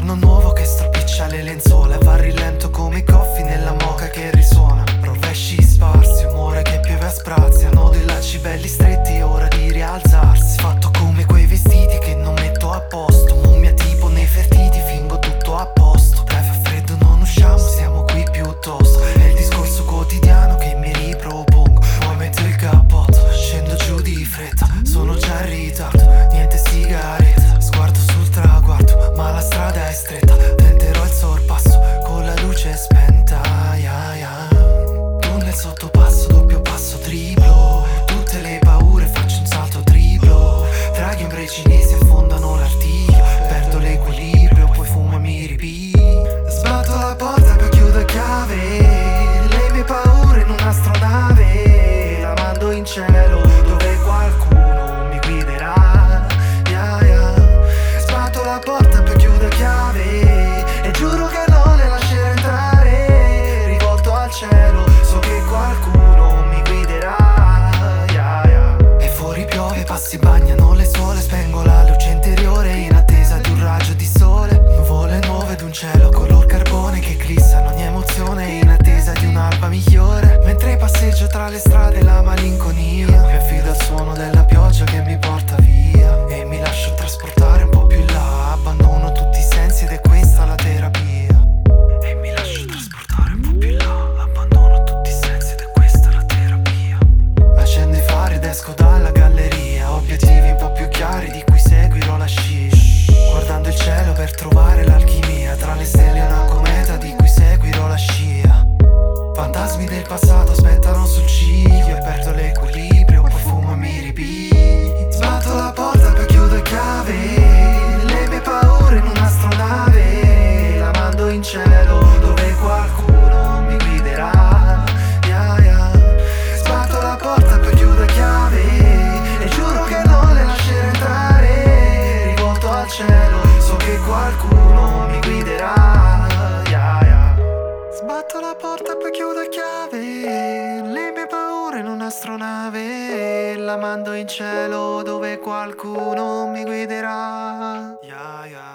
Giorno nuovo che stropiccia le lenzuola e va a rilento come i coffi nella moca che risuona. Rovesci sparsi, umore che piove a sprazzi. Hanno dei lacci belli stretti, ora di rialzarsi. Fatto come quei vestiti che non metto a posto. Mummia tipo Nefertiti, fingo tutto a posto. Dai, fa freddo, non usciamo, siamo qui piuttosto. È il discorso quotidiano che mi ripropongo. Poi metto il cappotto, scendo giù di fretta. Sono già in ritardo, niente sigaretta. Sguardo sul traguardo, ma la strada è stretta. Tenterò il sorpasso con la luce spenta, yeah, yeah. Tunnel sottopasso, doppio passo, triplo. Tutte le paure, faccio un salto triplo. Draghi ombre cinesi affondano l'artiglio. Perdo l'equilibrio, poi fumo e mi ripiglio. Sbatto la porta, poi chiudo a chiave. Le mie paure in un'astronave. La mando in cielo dove qualcuno mi guiderà, yeah, yeah. Sbatto la porta, poi chiudo a chiave. E giuro che non le lascerò entrare. Rivolto al cielo, so che qualcuno mi guiderà, yeah, yeah. E fuori piove, passi bagnano le suole. Spengo la luce interiore in attesa di un raggio di sole. Nuvole nuove ed un cielo color carbone che eclissano ogni emozione in attesa di un'alba migliore. Mentre passeggio tra le strade la malinconia, mi affido al suono della pioggia che mi porta via. E mi lascio trasportare un po' più in là. Abbandono tutti i sensi ed è questa la terapia. E mi lascio trasportare un po' più in là. Abbandono tutti i sensi ed è questa la terapia. Accendo i fari ed esco dalla galleria. Obiettivi un po' più chiari di cui seguirò la scia. Guardando il cielo per trovare l'alchimia. Tra le stelle una cometa di cui seguirò la scia. Fantasmi del passato aspettano sul ciglio. E perdo l'equilibrio, poi fumo e mi ripiglio. Sbatto la porta, poi chiudo a chiave. Le mie paure in un'astronave. La mando in cielo dove qualcuno mi guiderà, yeah, yeah. Sbatto la porta, poi chiudo a chiave. E giuro che non le lascerò entrare. Rivolto al cielo, so che qualcuno mi guiderà, yeah, yeah. Sbatto la porta, poi chiudo a chiave. Le mie paure in un'astronave. La mando in cielo dove qualcuno mi guiderà, yeah, yeah.